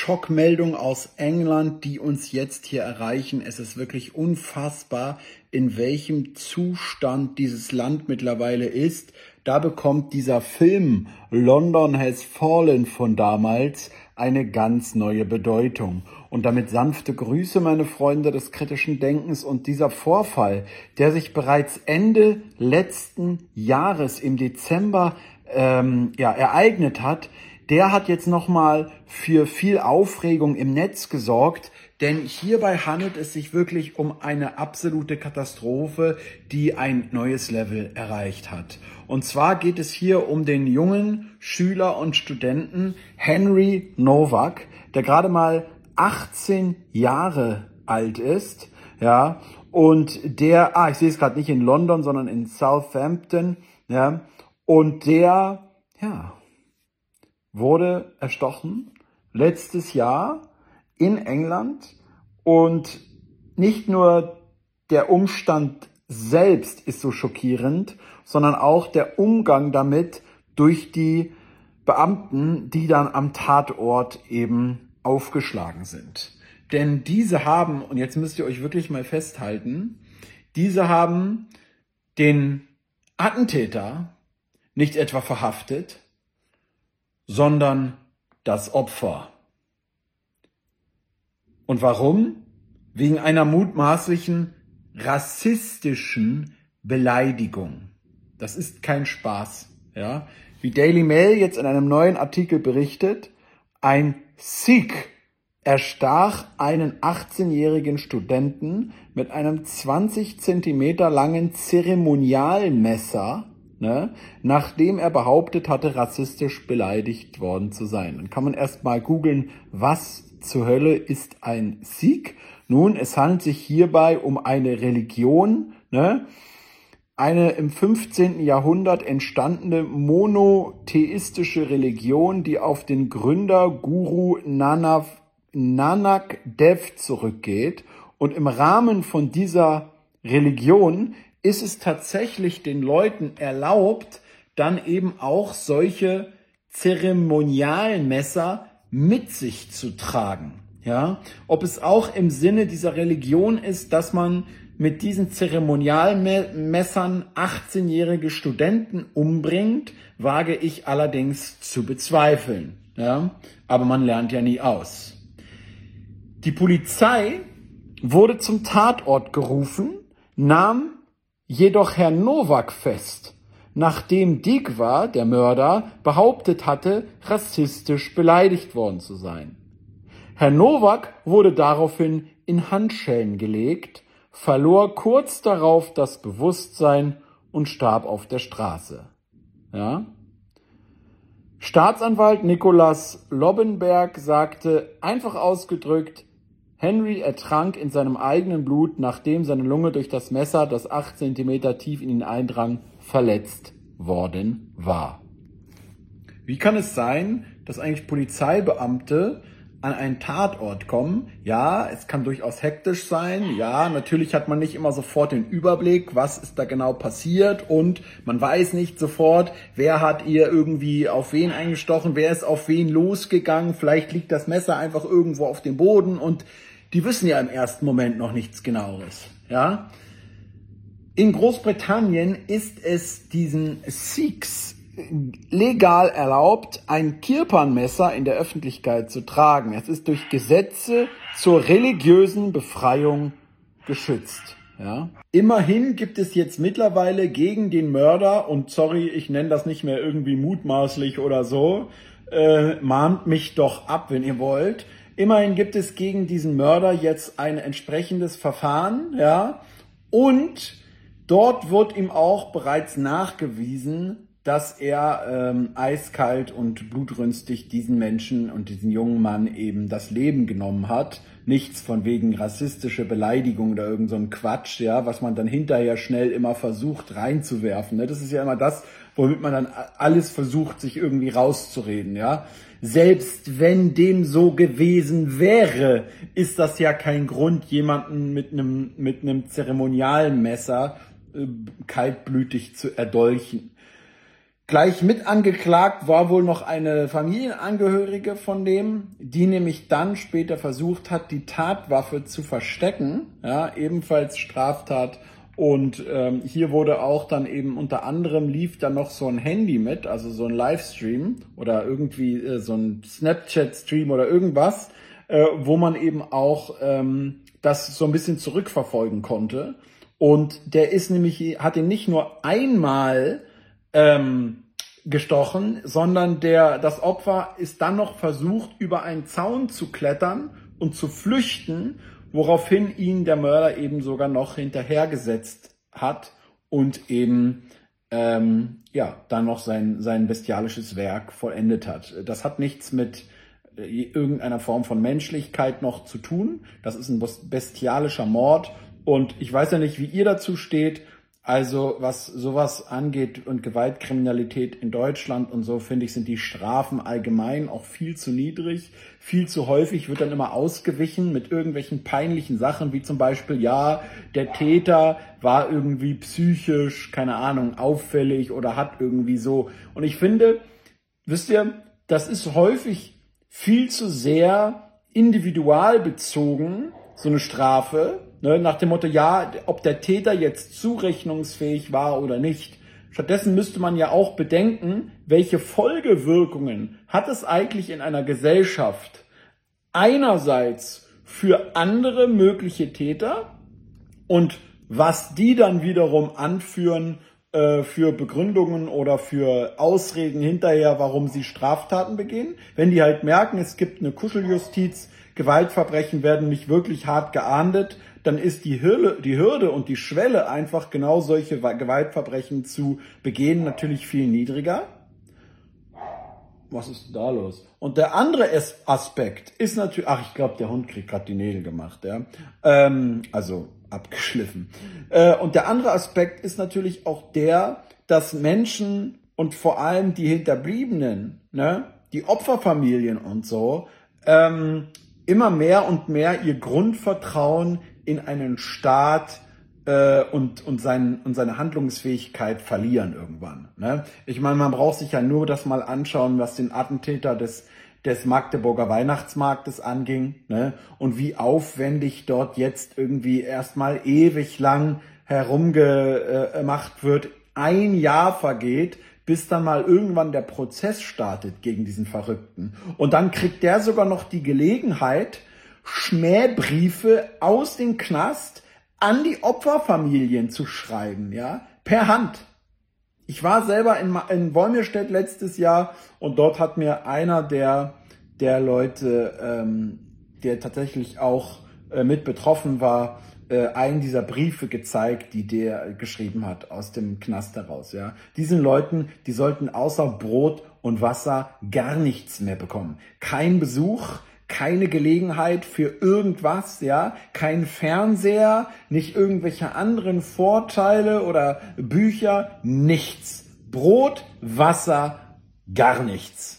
Schockmeldungen aus England, die uns jetzt hier erreichen. Es ist wirklich unfassbar, in welchem Zustand dieses Land mittlerweile ist. Da bekommt dieser Film London Has Fallen von damals eine ganz neue Bedeutung. Und damit sanfte Grüße, meine Freunde des kritischen Denkens. Und dieser Vorfall, der sich bereits Ende letzten Jahres im Dezember ereignet hat, der hat jetzt nochmal für viel Aufregung im Netz gesorgt, denn hierbei handelt es sich wirklich um eine absolute Katastrophe, die ein neues Level erreicht hat. Und zwar geht es hier um den jungen Schüler und Studenten Henry Nowak, der gerade mal 18 Jahre alt ist, ja, und der, ich sehe es gerade nicht in London, sondern in Southampton, ja, und der, wurde erstochen letztes Jahr in England, und nicht nur der Umstand selbst ist so schockierend, sondern auch der Umgang damit durch die Beamten, die dann am Tatort eben aufgeschlagen sind. Denn diese haben, und jetzt müsst ihr euch wirklich mal festhalten, diese haben den Attentäter nicht etwa verhaftet, sondern das Opfer. Und warum? Wegen einer mutmaßlichen rassistischen Beleidigung. Das ist kein Spaß, ja. Wie Daily Mail jetzt in einem neuen Artikel berichtet, ein Sikh erstach einen 18-jährigen Studenten mit einem 20 Zentimeter langen Zeremonialmesser, nachdem er behauptet hatte, rassistisch beleidigt worden zu sein. Dann kann man erst mal googeln, was zur Hölle ist ein Sikh? Nun, es handelt sich hierbei um eine Religion, eine im 15. Jahrhundert entstandene monotheistische Religion, die auf den Gründer Guru Nanak Dev zurückgeht. Und im Rahmen von dieser Religion ist es tatsächlich den Leuten erlaubt, dann eben auch solche Zeremonialmesser mit sich zu tragen. Ja? Ob es auch im Sinne dieser Religion ist, dass man mit diesen Zeremonialmessern 18-jährige Studenten umbringt, wage ich allerdings zu bezweifeln. Ja? Aber man lernt ja nie aus. Die Polizei wurde zum Tatort gerufen, nahm jedoch Herrn Nowak fest, nachdem Digwa, der Mörder, behauptet hatte, rassistisch beleidigt worden zu sein. Herr Nowak wurde daraufhin in Handschellen gelegt, verlor kurz darauf das Bewusstsein und starb auf der Straße. Ja? Staatsanwalt Nicholas Lobbenberg sagte, einfach ausgedrückt, Henry ertrank in seinem eigenen Blut, nachdem seine Lunge durch das Messer, das 8 Zentimeter tief in ihn eindrang, verletzt worden war. Wie kann es sein, dass eigentlich Polizeibeamte an einen Tatort kommen? Ja, es kann durchaus hektisch sein. Ja, natürlich hat man nicht immer sofort den Überblick, was ist da genau passiert, und man weiß nicht sofort, wer hat ihr irgendwie auf wen eingestochen, wer ist auf wen losgegangen. Vielleicht liegt das Messer einfach irgendwo auf dem Boden und die wissen ja im ersten Moment noch nichts Genaueres. Ja? In Großbritannien ist es diesen Sikhs legal erlaubt, ein Kirpanmesser in der Öffentlichkeit zu tragen. Es ist durch Gesetze zur religiösen Befreiung geschützt. Ja? Immerhin gibt es jetzt mittlerweile gegen den Mörder, und sorry, ich nenne das nicht mehr irgendwie mutmaßlich oder so, mahnt mich doch ab, wenn ihr wollt. Immerhin gibt es gegen diesen Mörder jetzt ein entsprechendes Verfahren, ja, und dort wird ihm auch bereits nachgewiesen, dass er eiskalt und blutrünstig diesen Menschen und diesen jungen Mann eben das Leben genommen hat. Nichts von wegen rassistische Beleidigung oder irgend so ein Quatsch, ja, was man dann hinterher schnell immer versucht reinzuwerfen. Ne? Das ist ja immer das, womit man dann alles versucht, sich irgendwie rauszureden, ja. Selbst wenn dem so gewesen wäre, ist das ja kein Grund, jemanden mit einem Zeremonialmesser kaltblütig zu erdolchen. Gleich mit angeklagt war wohl noch eine Familienangehörige von dem, die nämlich dann später versucht hat, die Tatwaffe zu verstecken, ja, ebenfalls Straftat. Und hier wurde auch dann eben unter anderem lief dann noch so ein Handy mit, also so ein Livestream oder irgendwie so ein Snapchat-Stream oder irgendwas, wo man eben auch das so ein bisschen zurückverfolgen konnte. Und der ist nämlich, hat ihn nicht nur einmal gestochen, sondern das Opfer ist dann noch versucht, über einen Zaun zu klettern und zu flüchten, woraufhin ihn der Mörder eben sogar noch hinterhergesetzt hat und eben dann noch sein bestialisches Werk vollendet hat. Das hat nichts mit irgendeiner Form von Menschlichkeit noch zu tun. Das ist ein bestialischer Mord und ich weiß ja nicht, wie ihr dazu steht. Also was sowas angeht und Gewaltkriminalität in Deutschland und so, finde ich, sind die Strafen allgemein auch viel zu niedrig. Viel zu häufig wird dann immer ausgewichen mit irgendwelchen peinlichen Sachen, wie zum Beispiel, ja, der Täter war irgendwie psychisch, keine Ahnung, auffällig oder hat irgendwie so. Und ich finde, wisst ihr, das ist häufig viel zu sehr individualbezogen, so eine Strafe. Ne, nach dem Motto, ja, ob der Täter jetzt zurechnungsfähig war oder nicht. Stattdessen müsste man ja auch bedenken, welche Folgewirkungen hat es eigentlich in einer Gesellschaft einerseits für andere mögliche Täter und was die dann wiederum anführen für Begründungen oder für Ausreden hinterher, warum sie Straftaten begehen. Wenn die halt merken, es gibt eine Kuscheljustiz, Gewaltverbrechen werden nicht wirklich hart geahndet, dann ist die Hürde und die Schwelle, einfach genau solche Gewaltverbrechen zu begehen, natürlich viel niedriger. Was ist da los? Und der andere Aspekt ist natürlich, ich glaube, der Hund kriegt gerade die Nägel gemacht, ja. Also abgeschliffen. Und der andere Aspekt ist natürlich auch der, dass Menschen und vor allem die Hinterbliebenen, ne, die Opferfamilien und so, immer mehr und mehr ihr Grundvertrauen in einen Staat und seine Handlungsfähigkeit verlieren irgendwann. Ne? Ich meine, man braucht sich ja nur das mal anschauen, was den Attentäter des Magdeburger Weihnachtsmarktes anging, ne? Und wie aufwendig dort jetzt irgendwie erstmal ewig lang herumgemacht wird. Ein Jahr vergeht, bis dann mal irgendwann der Prozess startet gegen diesen Verrückten. Und dann kriegt der sogar noch die Gelegenheit, Schmähbriefe aus dem Knast an die Opferfamilien zu schreiben, ja, per Hand. Ich war selber in Wolmirstedt letztes Jahr und dort hat mir einer der Leute, der tatsächlich auch mit betroffen war, einen dieser Briefe gezeigt, die der geschrieben hat aus dem Knast heraus. Ja, diesen Leuten, die sollten außer Brot und Wasser gar nichts mehr bekommen. Kein Besuch, keine Gelegenheit für irgendwas, ja, kein Fernseher, nicht irgendwelche anderen Vorteile oder Bücher, nichts. Brot, Wasser, gar nichts.